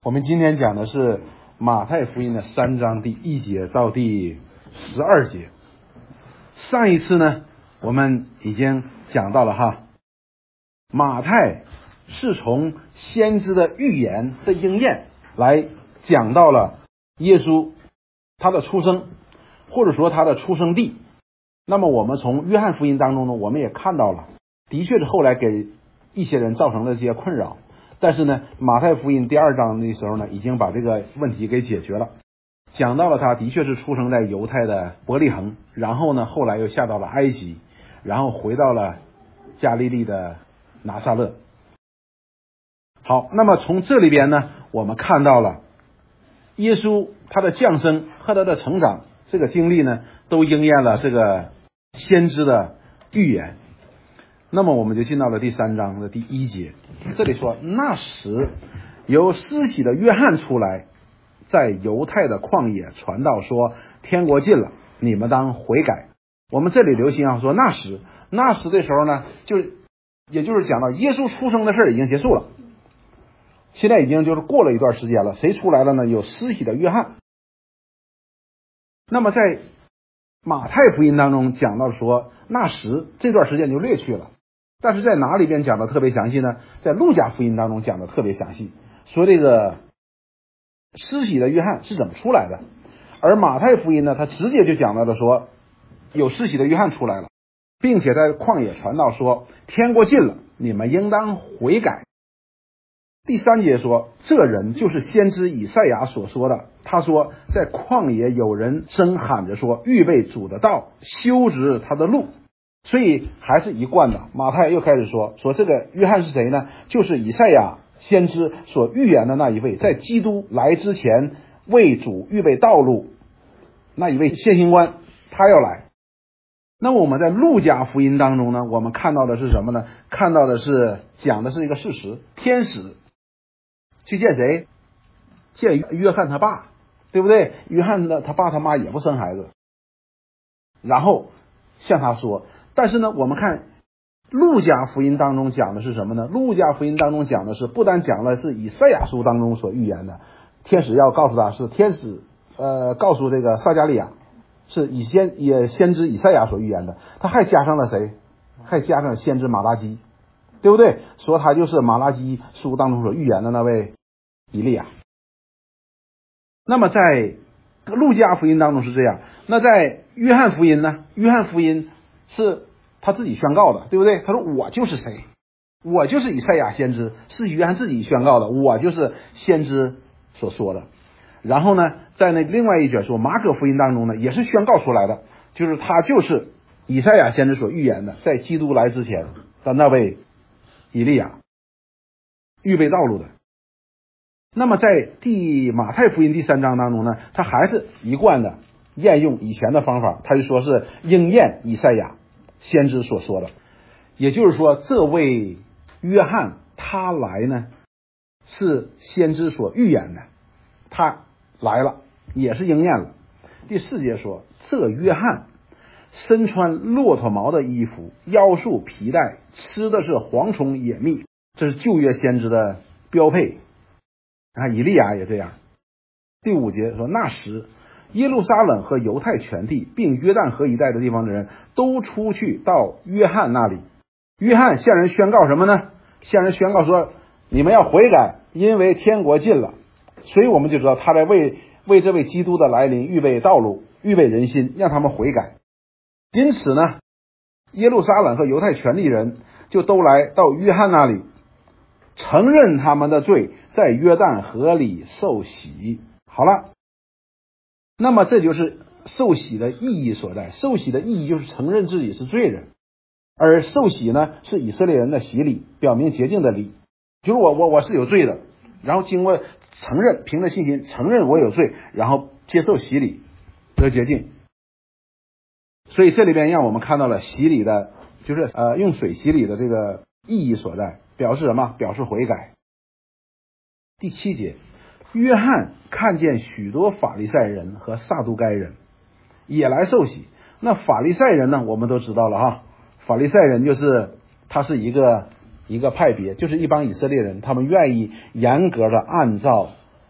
我们今天讲的是马太福音的3章第1节到第12节。上一次呢，我们已经讲到了马太是从先知的预言的应验来讲到了耶稣他的出生，或者说他的出生地。那么我们从约翰福音当中呢，我们也看到了，的确是后来给一些人造成了这些困扰。但是呢，马太福音第2章的时候呢，已经把这个问题给解决了，讲到了他的确是出生在犹太的伯利恒，然后呢，后来又下到了埃及，然后回到了加利利的拿撒勒。好，那么从这里边呢，我们看到了耶稣他的降生和他的成长这个经历呢，都应验了这个先知的预言。那么我们就进到了第3章的第1节，这里说，那时由施洗的约翰出来，在犹太的旷野传道说，天国近了，你们当悔改。我们这里留心说那时的时候呢，也就是讲到耶稣出生的事已经结束了，现在已经就是过了一段时间了。谁出来了呢？有施洗的约翰。那么在马太福音当中讲到说，那时这段时间就略去了，但是在哪里边讲的特别详细呢？在路加福音当中讲的特别详细，说这个施洗的约翰是怎么出来的。而马太福音呢，他直接就讲到了说，有施洗的约翰出来了，并且在旷野传道说，天国近了，你们应当悔改。第3节说，这人就是先知以赛亚所说的，他说，在旷野有人声喊着说，预备主的道，修直他的路。所以还是一贯的，马太又开始说这个约翰是谁呢？就是以赛亚先知所预言的那一位，在基督来之前为主预备道路那一位先行官，他要来。那么我们在路加福音当中呢，我们看到的是什么呢？看到的是讲的是一个事实，天使去见谁？见约翰他爸，对不对？约翰他爸他妈也不生孩子，然后向他说。但是呢，我们看路加福音当中讲的是什么呢？路加福音当中讲的是，不但讲了是以赛亚书当中所预言的，天使要告诉他，是天使告诉这个撒迦利亚，是先知以赛亚所预言的。他还加上了谁？还加上先知马拉基，对不对？说他就是马拉基书当中所预言的那位以利亚。那么在路加福音当中是这样，那在约翰福音呢？约翰福音是他自己宣告的，对不对？他说我就是谁？我就是以赛亚先知，是约翰自己宣告的，我就是先知所说的。然后呢，在那另外一卷书马可福音当中呢，也是宣告出来的，就是他就是以赛亚先知所预言的，在基督来之前的那位以利亚，预备道路的。那么在马太福音第3章当中呢，他还是一贯的沿用以前的方法，他就说是应验以赛亚先知所说的。也就是说，这位约翰他来呢，是先知所预言的，他来了，也是应验了。第4节说，这约翰身穿骆驼毛的衣服，腰束皮带，吃的是蝗虫野蜜，这是旧约先知的标配。以利亚也这样。第5节说，那时耶路撒冷和犹太全地并约旦河一带的地方的人都出去到约翰那里。约翰向人宣告什么呢？向人宣告说，你们要悔改，因为天国近了。所以我们就知道他在为这位基督的来临预备道路，预备人心，让他们悔改。因此呢，耶路撒冷和犹太全地人就都来到约翰那里，承认他们的罪，在约旦河里受洗。好了，那么这就是受洗的意义所在。受洗的意义就是承认自己是罪人，而受洗呢，是以色列人的洗礼，表明洁净的礼。就是我是有罪的，然后经过承认，凭着信心承认我有罪，然后接受洗礼得洁净。所以这里边让我们看到了洗礼的，就是用水洗礼的这个意义所在，表示什么？表示悔改。第7节，约翰看见许多法利赛人和撒都该人也来受洗。那法利赛人呢，我们都知道了法利赛人就是他是一个派别，就是一帮以色列人，他们愿意严格的按照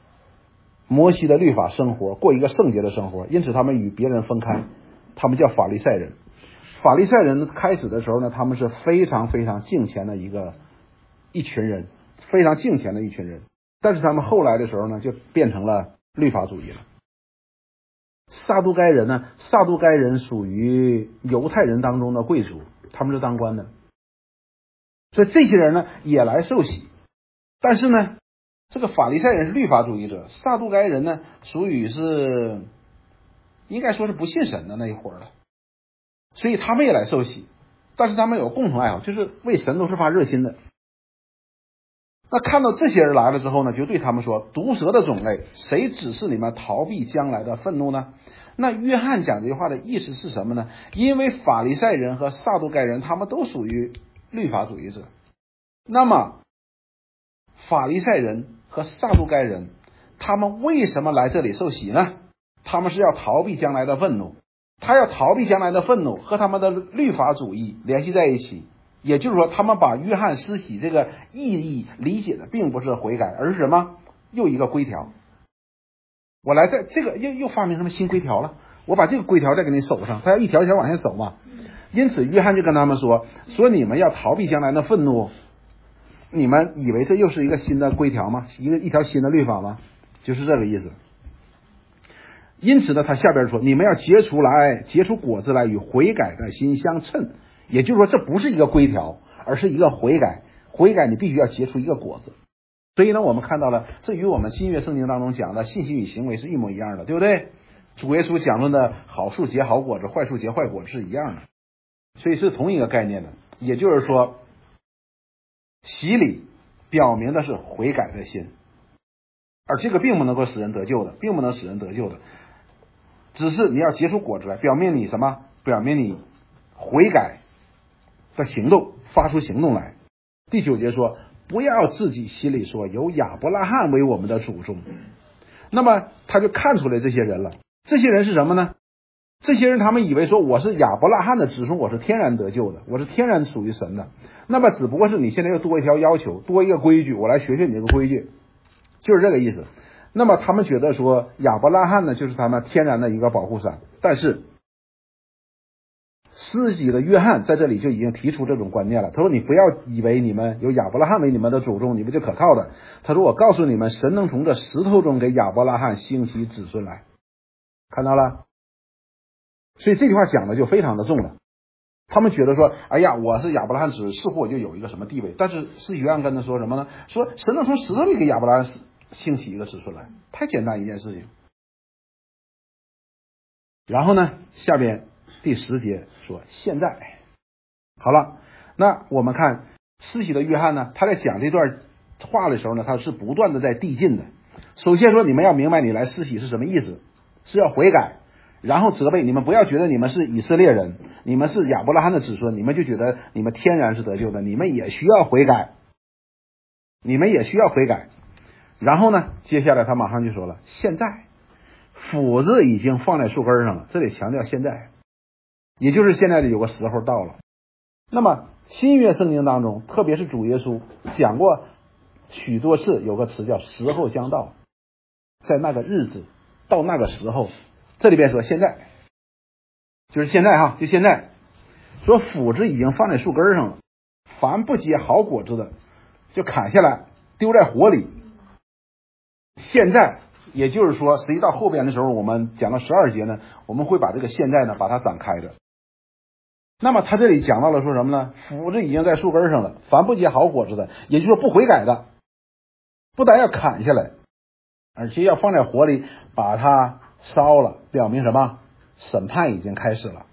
摩西的律法生活，过一个圣洁的生活，因此他们与别人分开，他们叫法利赛人。法利赛人开始的时候呢，他们是非常非常敬虔的一群人，非常敬虔的一群人。但是他们后来的时候呢，就变成了律法主义了。撒都该人呢，撒都该人属于犹太人当中的贵族，他们是当官的，所以这些人呢也来受洗。但是呢，这个法利赛人是律法主义者，撒都该人呢属于是应该说是不信神的那一伙了，所以他们也来受洗。但是他们有共同爱好，就是为神都是发热心的。那看到这些人来了之后呢，就对他们说，毒蛇的种类，谁指示你们逃避将来的愤怒呢？那约翰讲这句话的意思是什么呢？因为法利赛人和撒都该人他们都属于律法主义者，那么法利赛人和撒都该人他们为什么来这里受洗呢？他们是要逃避将来的愤怒，他要逃避将来的愤怒和他们的律法主义联系在一起。也就是说，他们把约翰施洗这个意义理解的并不是悔改，而是什么？又一个规条。我来在这个又发明什么新规条了？我把这个规条再给你守上，他要一条一条往下守嘛。因此，约翰就跟他们说你们要逃避将来的愤怒，你们以为这又是一个新的规条吗？一条新的律法吗？就是这个意思。因此呢，他下边说，你们要结出果子来，与悔改的心相称。也就是说，这不是一个规条，而是一个悔改。悔改你必须要结出一个果子。所以呢，我们看到了，这与我们新约圣经当中讲的信心与行为是一模一样的，对不对？主耶稣讲论的好树结好果子，坏树结坏果子是一样的，所以是同一个概念的。也就是说，洗礼表明的是悔改的心，而这个并不能够使人得救的，只是你要结出果子来，表明你什么？表明你悔改的行动，发出行动来。第9节说，不要自己心里说有亚伯拉罕为我们的祖宗。那么他就看出来这些人了。这些人是什么呢？这些人他们以为说，我是亚伯拉罕的子孙，我是天然得救的，我是天然属于神的。那么只不过是你现在又多一条要求，多一个规矩，我来学学你这个规矩，就是这个意思。那么他们觉得说，亚伯拉罕呢就是他们天然的一个保护伞。但是施洗的约翰在这里就已经提出这种观念了。他说，你不要以为你们有亚伯拉罕为你们的祖宗，你们就可靠的。他说，我告诉你们，神能从这石头中给亚伯拉罕兴起子孙来。看到了？所以这句话讲的就非常的重了。他们觉得说，哎呀，我是亚伯拉罕子孙，似乎我就有一个什么地位。但是施洗约翰跟他说什么呢？说神能从石头里给亚伯拉罕兴起一个子孙来，太简单一件事情。然后呢，下边第10节说，现在好了。那我们看施洗的约翰呢，他在讲这段话的时候呢，他是不断的在递进的。首先说，你们要明白你来施洗是什么意思，是要悔改，然后责备你们，不要觉得你们是以色列人，你们是亚伯拉罕的子孙，你们就觉得你们天然是得救的，你们也需要悔改，然后呢，接下来他马上就说了，现在斧子已经放在树根上了，这里强调现在，也就是现在的有个时候到了。那么新约圣经当中，特别是主耶稣讲过许多次，有个词叫时候将到，在那个日子，到那个时候。这里边说现在，就是现在哈，就现在说斧子已经放在树根上了，凡不结好果子的就砍下来丢在火里。现在也就是说，实际到后边的时候，我们讲到12节呢，我们会把这个现在呢把它展开的。那么他这里讲到了说什么呢？斧子已经在树根上了，凡不结好果子的，也就是说不悔改的，不但要砍下来，而且要放在火里把它烧了，表明什么？审判已经开始了。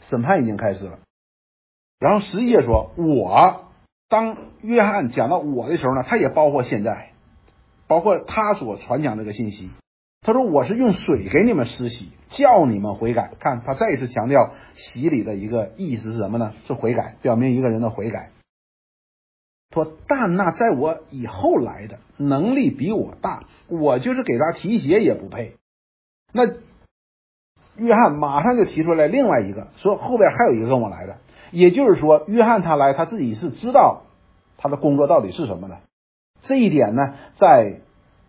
然后11节说，当约翰讲到我的时候呢，他也包括现在，包括他所传讲这个信息。他说，我是用水给你们施洗，叫你们悔改。看，他再一次强调洗礼的一个意思是什么呢？是悔改，表明一个人的悔改。说，但那在我以后来的能力比我大，我就是给他提鞋也不配。那约翰马上就提出来另外一个，说后边还有一个跟我来的。也就是说，约翰他来，他自己是知道他的工作到底是什么的。这一点呢，在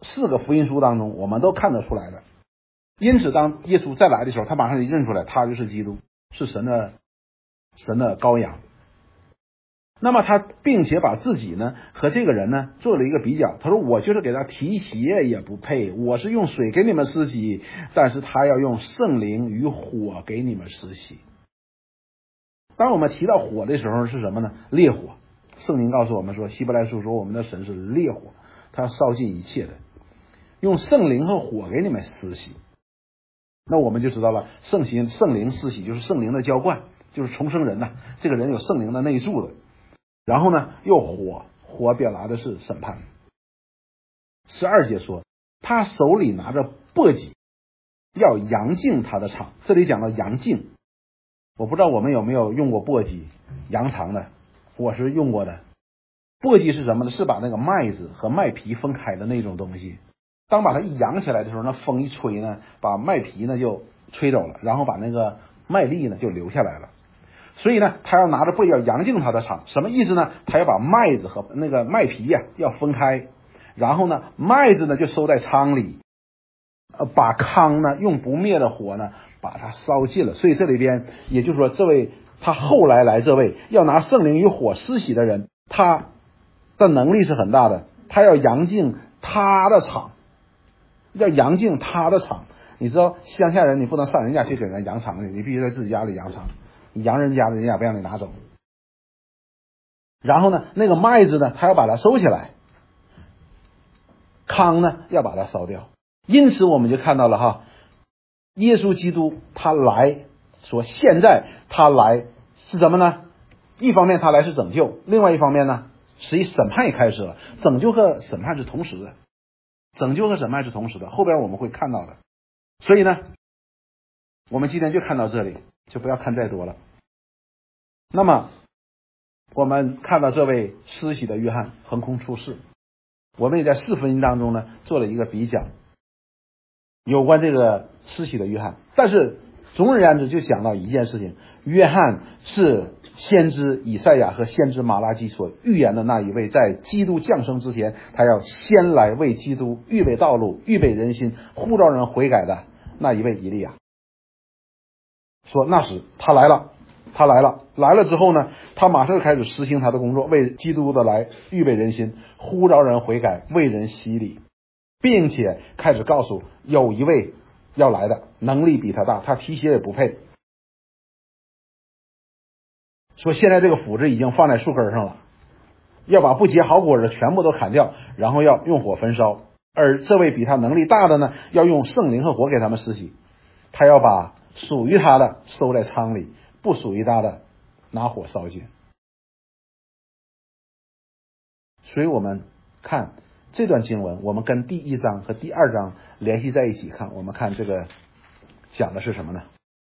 4个福音书当中我们都看得出来的。因此当耶稣再来的时候，他马上就认出来他就是基督，是神的羔羊。那么他并且把自己呢和这个人呢做了一个比较，他说我就是给他提鞋也不配，我是用水给你们施洗，但是他要用圣灵与火给你们施洗。当我们提到火的时候是什么呢？烈火。圣经告诉我们说，希伯来书说我们的神是烈火，他要烧尽一切的，用圣灵和火给你们施洗。那我们就知道了，圣灵施洗就是圣灵的浇灌，就是重生人呐，这个人有圣灵的内住的。然后呢又火表达的是审判。12节说他手里拿着簸箕，要扬净他的场。这里讲到扬净，我不知道我们有没有用过簸箕扬场的，我是用过的。簸箕是什么呢？是把那个麦子和麦皮分开的那种东西。当把它一扬起来的时候，那风一吹呢，把麦皮呢就吹走了，然后把那个麦粒呢就留下来了。所以呢他要拿着簸箕要扬净他的场。什么意思呢？他要把麦子和那个麦皮要分开，然后呢麦子呢就收在仓里，把糠呢用不灭的火呢把它烧尽了。所以这里边也就是说，这位他后来这位要拿圣灵与火施洗的人，他的能力是很大的，他要扬净他的场，要扬净他的场。你知道乡下人你不能上人家去给人家扬场，你必须在自己家里扬场，你扬人家的人家不让你拿走。然后呢那个麦子呢他要把它收起来，糠呢要把它烧掉。因此我们就看到了哈，耶稣基督他来说，现在他来是什么呢？一方面他来是拯救，另外一方面呢实际审判也开始了。拯救和审判是同时的，后边我们会看到的。所以呢我们今天就看到这里，就不要看再多了。那么我们看到这位施洗的约翰横空出世，我们也在4福音当中呢做了一个比较有关这个施洗的约翰。但是总而言之就讲到一件事情，约翰是先知以赛亚和先知马拉基所预言的那一位，在基督降生之前他要先来为基督预备道路，预备人心，呼召人悔改的那一位以利亚。说那时他来了之后呢，他马上就开始实行他的工作，为基督的来预备人心，呼召人悔改，为人洗礼，并且开始告诉有一位要来的，能力比他大，他提鞋也不配。说现在这个斧子已经放在树根上了，要把不结好果子全部都砍掉，然后要用火焚烧。而这位比他能力大的呢，要用圣灵和火给他们施洗，他要把属于他的收在仓里，不属于他的拿火烧尽。所以我们看这段经文，我们跟第1章和第2章联系在一起看，我们看这个讲的是什么呢？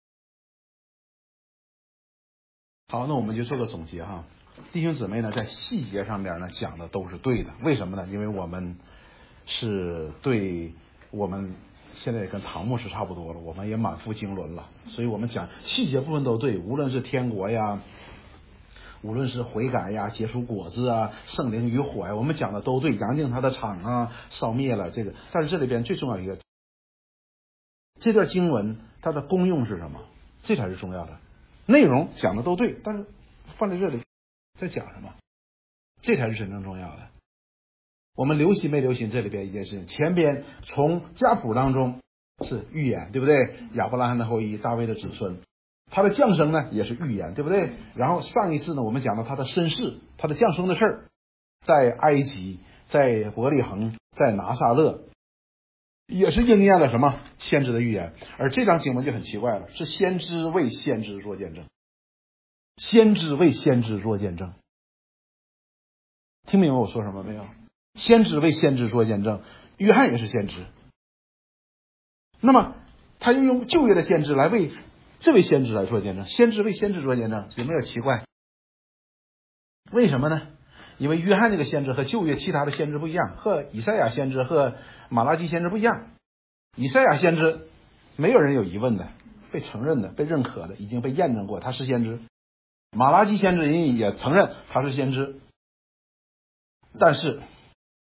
好，那我们就做个总结哈。弟兄姊妹呢在细节上面呢讲的都是对的。为什么呢？因为我们是对，我们现在也跟唐牧师差不多了，我们也满腹经纶了，所以我们讲细节部分都对，无论是天国呀，无论是悔改呀，结出果子啊，圣灵与火呀，我们讲的都对，扬净他的场啊，烧灭了这个。但是这里边最重要一个，这段经文它的功用是什么？这才是重要的。内容讲的都对，但是放在这里在讲什么？这才是真正重要的。我们留心没留心这里边一件事情？前边从家谱当中是预言，对不对？亚伯拉罕的后裔，大卫的子孙，他的降生呢也是预言，对不对？然后上一次呢我们讲到他的身世，他的降生的事儿，在埃及，在伯利恒，在拿撒勒，也是应验了什么先知的预言。而这章经文就很奇怪了，是先知为先知做见证，先知为先知做见证。听明白我说什么没有？先知为先知做见证，约翰也是先知，那么他又用旧约的先知来为这位先知来做见证，先知为先知做见证，有没有奇怪？为什么呢？因为约翰这个先知和旧约其他的先知不一样，和以赛亚先知和马拉基先知不一样。以赛亚先知没有人有疑问的，被承认的，被认可的，已经被验证过他是先知。马拉基先知人也承认他是先知。但是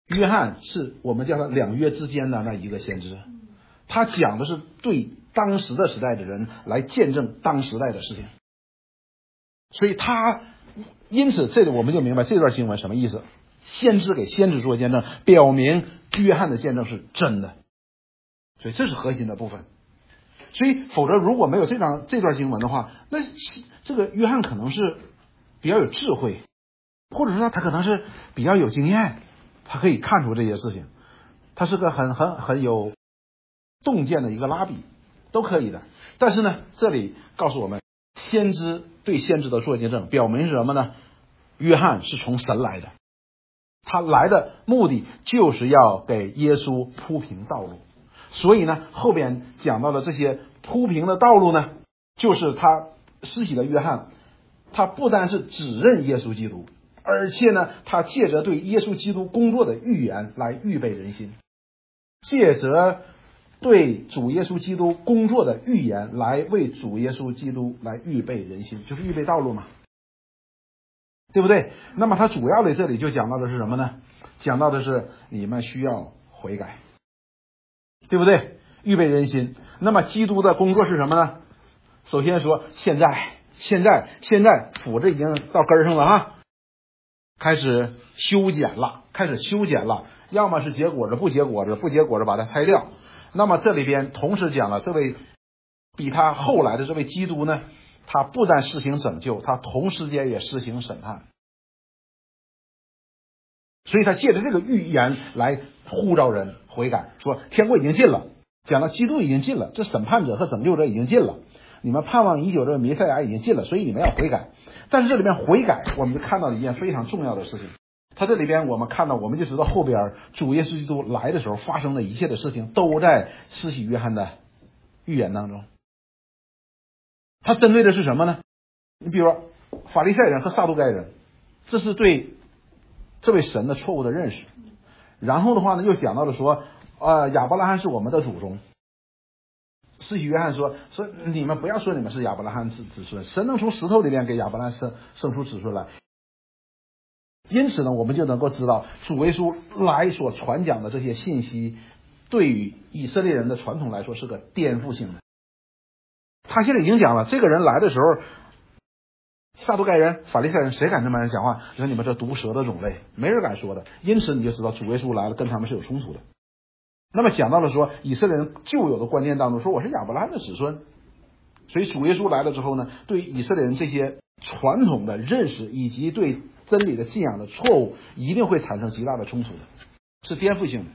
约翰是我们叫他两约之间的那一个先知，他讲的是对当时的时代的人来见证当时代的事情，所以因此这里我们就明白这段经文什么意思。先知给先知做见证，表明约翰的见证是真的，所以这是核心的部分。所以否则如果没有这段经文的话，那这个约翰可能是比较有智慧，或者说他可能是比较有经验，他可以看出这些事情，他是个很有洞见的一个拉比，都可以的。但是呢，这里告诉我们，先知对先知的做见证，表明是什么呢？约翰是从神来的，他来的目的就是要给耶稣铺平道路。所以呢，后边讲到的这些铺平的道路呢，就是他施洗的约翰，他不单是指认耶稣基督，而且呢，他借着对耶稣基督工作的预言来预备人心，借着对主耶稣基督工作的预言来为主耶稣基督来预备人心，就是预备道路嘛，对不对？那么他主要的这里就讲到的是什么呢？讲到的是你们需要悔改，对不对？预备人心。那么基督的工作是什么呢？首先说现在斧子已经到根上了哈，开始修剪了，要么是结果子，不结果子把它拆掉。那么这里边同时讲了，这位比他后来的这位基督呢，他不但施行拯救，他同时间也施行审判。所以他借着这个预言来呼召人悔改，说天国已经近了，讲了基督已经近了，这审判者和拯救者已经近了，你们盼望已久的弥赛亚已经近了，所以你们要悔改。但是这里面悔改，我们就看到一件非常重要的事情。他这里边我们看到，我们就知道后边主耶稣基督来的时候发生的一切的事情，都在施洗约翰的预言当中。他针对的是什么呢？你比如说法利赛人和撒都该人，这是对这位神的错误的认识。然后的话呢，又讲到了说亚伯拉罕是我们的祖宗。施洗约翰说你们不要说你们是亚伯拉罕子孙，神能从石头里面给亚伯拉罕生出子孙来。因此呢，我们就能够知道主耶稣来所传讲的这些信息，对于以色列人的传统来说是个颠覆性的。他现在已经讲了，这个人来的时候，撒都该人、法利赛人谁敢这么讲话？说你们这毒蛇的种类，没人敢说的。因此你就知道主耶稣来了，跟他们是有冲突的。那么讲到了说以色列人旧有的观念当中，说我是亚伯拉罕的子孙，所以主耶稣来了之后呢，对以色列人这些传统的认识以及对真理的信仰的错误，一定会产生极大的冲突的，是颠覆性的。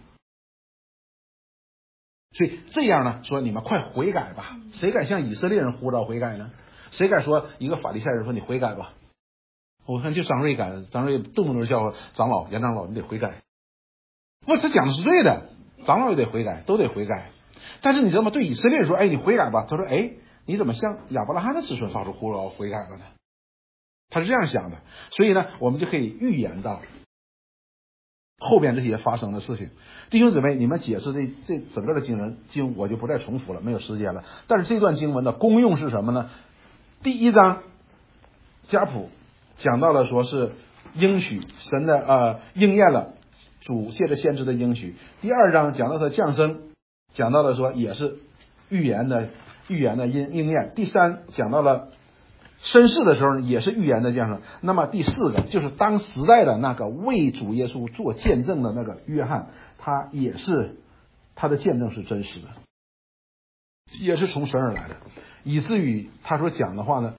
所以这样呢，说你们快悔改吧，谁敢向以色列人呼召悔改呢？谁敢说一个法利赛人说你悔改吧？我看就张瑞敢，张瑞动不动叫长老、杨长老，你得悔改。不，他讲的是对的，长老也得悔改，都得悔改。但是你知道吗？对以色列人说，哎，你悔改吧。他说，哎，你怎么向亚伯拉罕的子孙发出呼召悔改了呢？他是这样想的。所以呢，我们就可以预言到后边这些发生的事情。弟兄姊妹，你们解释这整个的经我就不再重复了，没有时间了。但是这段经文的功用是什么呢？第一章家谱讲到了说是应许神的应验了主借着先知的应许。第二章讲到他降生，讲到了说也是预言的应验。第三讲到了申世的时候也是预言的降生。那么第四个就是当时代的那个为主耶稣做见证的那个约翰，他也是他的见证是真实的，也是从神而来的，以至于他所讲的话呢，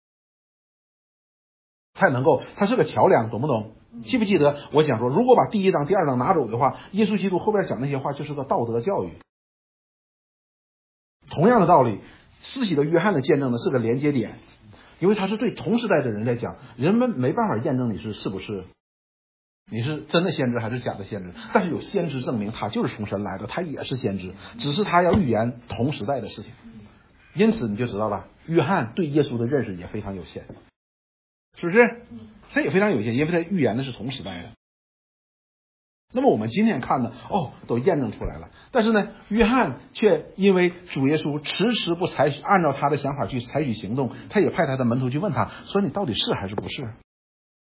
才能够，他是个桥梁，懂不懂？记不记得我讲说，如果把第一章、第二章拿走的话，耶稣基督后边讲那些话就是个道德教育。同样的道理，施洗的约翰的见证呢是个连接点，因为他是对同时代的人来讲，人们没办法验证你是不是你是真的先知还是假的先知，但是有先知证明他就是从神来的，他也是先知，只是他要预言同时代的事情。因此你就知道了，约翰对耶稣的认识也非常有限，是不是？他也非常有限，因为他预言的是同时代的。那么我们今天看呢，都验证出来了。但是呢，约翰却因为主耶稣迟迟不按照他的想法去采取行动，他也派他的门徒去问他说：“你到底是还是不是？”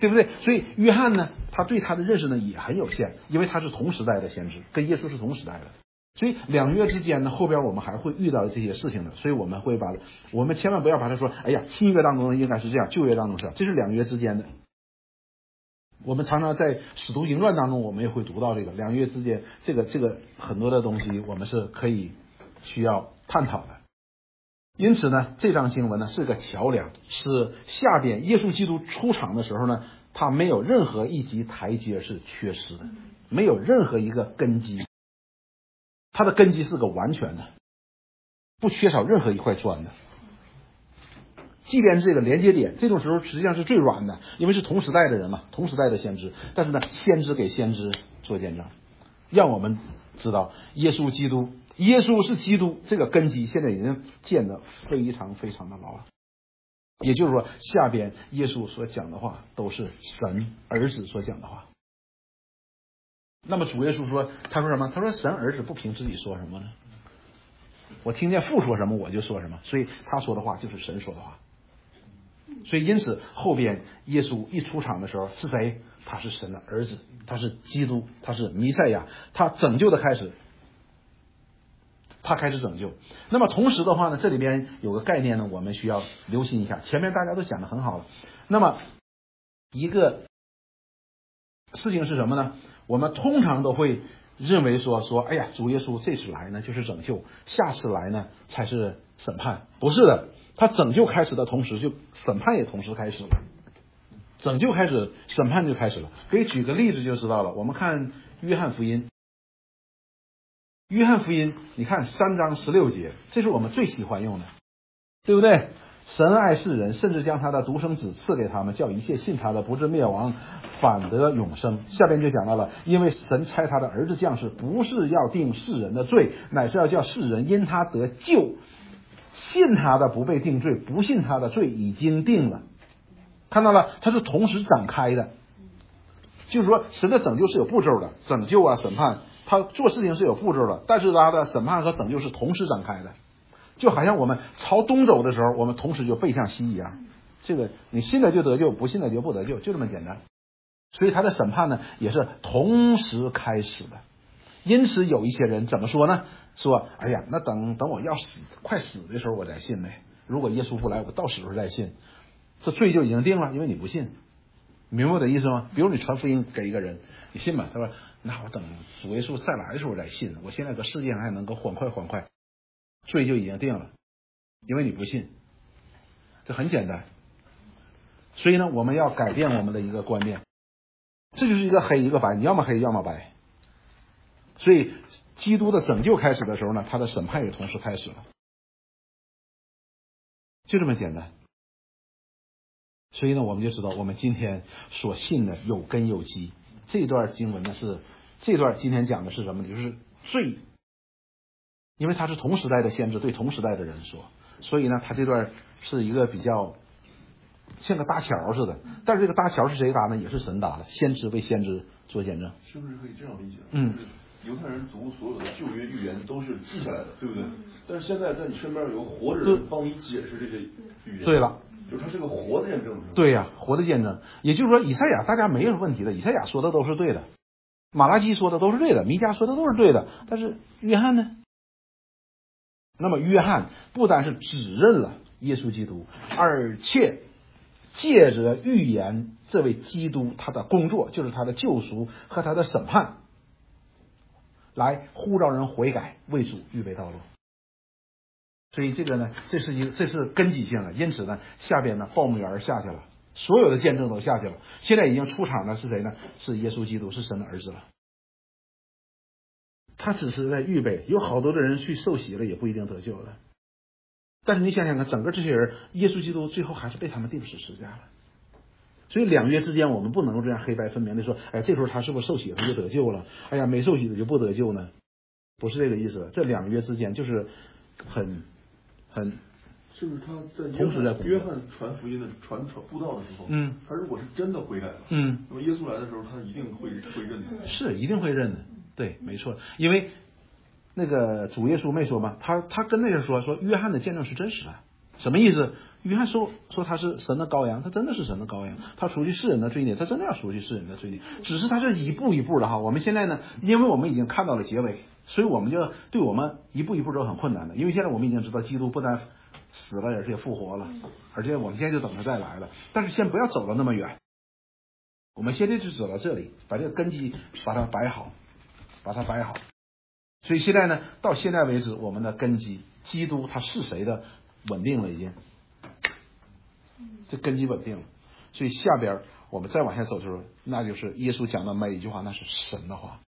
对不对？所以约翰呢，他对他的认识呢也很有限，因为他是同时代的先知，跟耶稣是同时代的。所以两约之间呢，后边我们还会遇到这些事情的，所以我们千万不要把它说，哎呀，新约当中应该是这样，旧约当中是这样，这是两约之间的。我们常常在使徒行传当中，我们也会读到这个两约之间，这个很多的东西，我们是可以需要探讨的。因此呢，这章经文呢是个桥梁，是下边耶稣基督出场的时候呢，他没有任何一级台阶是缺失的，没有任何一个根基，他的根基是个完全的，不缺少任何一块砖的。即便是这个连接点，这种时候实际上是最软的，因为是同时代的人嘛，同时代的先知。但是呢，先知给先知做见证，让我们知道耶稣基督，耶稣是基督，这个根基现在已经建得非常非常的牢了。也就是说，下边耶稣所讲的话都是神儿子所讲的话。那么主耶稣说，他说什么？他说神儿子不凭自己说什么呢？我听见父说什么我就说什么，所以他说的话就是神说的话。所以因此后边耶稣一出场的时候是谁？他是神的儿子，他是基督，他是弥赛亚，他拯救的开始，他开始拯救。那么同时的话呢，这里边有个概念呢，我们需要留心一下。前面大家都讲得很好了。那么一个事情是什么呢？我们通常都会认为说，哎呀，主耶稣这次来呢就是拯救，下次来呢才是审判。不是的，他拯救开始的同时，就审判也同时开始了。拯救开始，审判就开始了。可以举个例子就知道了。我们看约翰福音，你看3章16节，这是我们最喜欢用的，对不对？神爱世人，甚至将他的独生子赐给他们，叫一切信他的不至灭亡，反得永生。下边就讲到了，因为神差他的儿子降世，不是要定世人的罪，乃是要叫世人因他得救。信他的不被定罪，不信他的罪已经定了。看到了，它是同时展开的。就是说，神的拯救是有步骤的，拯救啊、审判，他做事情是有步骤的，但是他的审判和拯救是同时展开的。就好像我们朝东走的时候，我们同时就背向西一样。这个你信了就得救，不信了就不得救，就这么简单。所以他的审判呢，也是同时开始的。因此有一些人怎么说呢？说，哎呀，那等我要快死的时候我再信呗。如果耶稣不来，我到死时候再信，这罪就已经定了，因为你不信。明白我的意思吗？比如你传福音给一个人，你信吧？他说，那我等主耶稣再来的时候再信。我现在搁世界上还能够缓快，罪就已经定了，因为你不信。这很简单。所以呢，我们要改变我们的一个观念，这就是一个黑一个白，你要么黑要么白。所以基督的拯救开始的时候呢，他的审判也同时开始了，就这么简单。所以呢，我们就知道我们今天所信的有根有基。这段经文呢这段今天讲的是什么？就是罪，因为他是同时代的先知对同时代的人说，所以呢，他这段是一个比较像个搭桥似的。但是这个搭桥是谁搭呢？也是神搭的，先知为先知做见证。 是不是可以这样理解？犹太人读所有的旧约预言都是记下来的，对不对？但是现在在你身边有活着人帮你解释这些预言。 对了， 就是它是个活的见证。 对呀，活的见证。也就是说，以赛亚大家没有问题的，以赛亚说的都是对的，马拉基说的都是对的，弥迦说的都是对的。但是约翰呢？那么约翰不单是指认了耶稣基督，而且借着预言这位基督他的工作，就是他的救赎和他的审判，来呼召人悔改，为主预备道路。所以这个呢，这是根基性的。因此呢，下边呢报幕员下去了，所有的见证都下去了。现在已经出场的是谁呢？是耶稣基督，是神的儿子了。他只是在预备，有好多的人去受洗了，也不一定得救了。但是你想想看，整个这些人，耶稣基督最后还是被他们钉死十字架了。所以两约之间，我们不能够这样黑白分明的说，哎，这时候他是不是受洗了就得救了？哎呀，没受洗的就不得救呢？不是这个意思。这两约之间就是很， 是不是他在约翰传福音的传布道的时候，他如果是真的悔改了，那么耶稣来的时候，他一定会认的。 是一定会认的，对，没错。因为那个主耶稣没说吗？他跟那人说约翰的见证是真实的， 什么意思？约翰说他是神的羔羊，他真的是神的羔羊，他赎去世人的罪孽，他真的要赎去世人的罪孽，只是他是一步一步的哈。我们现在呢，因为我们已经看到了结尾，所以我们就对我们一步一步都很困难的，因为现在我们已经知道基督不但死了，而且复活了，而且我们现在就等他再来了。但是先不要走到那么远，我们现在就走到这里，把这个根基把它摆好。所以现在呢，到现在为止，我们的根基基督他是谁的稳定了，已经这根基稳定了。所以下边我们再往下走的时候，那就是耶稣讲的每一句话，那是神的话。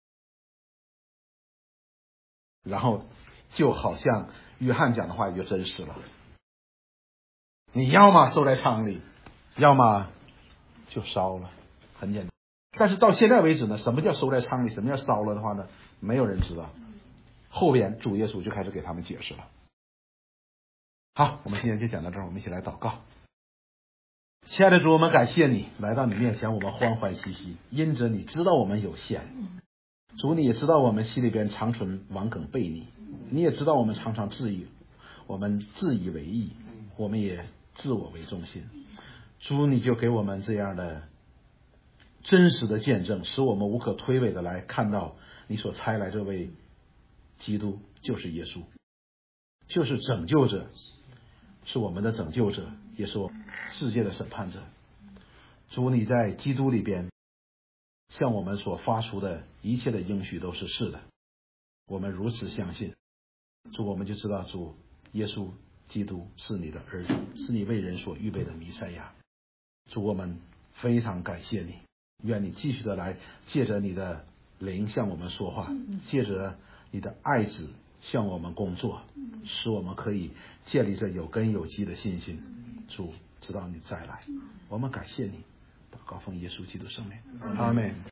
然后就好像约翰讲的话也就真实了，你要么收在仓里，要么就烧了，很简单。但是到现在为止呢，什么叫收在仓里，什么叫烧了的话呢，没有人知道。后边主耶稣就开始给他们解释了。好，我们今天就讲到这儿，我们一起来祷告。亲爱的主，我们感谢你来到你面前，我们欢欢喜喜，因着你知道我们有限，主你也知道我们心里边常存顽梗悖逆，你也知道我们常常我们自以为意，我们也自我为中心。主你就给我们这样的真实的见证，使我们无可推诿的来看到你所差来这位基督就是耶稣，就是拯救者，是我们的拯救者，也是我们世界的审判者。主你在基督里边向我们所发出的一切的应许都是是的，我们如此相信。主，我们就知道主耶稣基督是你的儿子，是你为人所预备的弥赛亚。主，我们非常感谢你，愿你继续的来借着你的灵向我们说话，借着你的爱子向我们工作，使我们可以建立着有根有基的信心。主，直到你再来，我们感谢你，祷告奉耶稣基督圣名，阿们。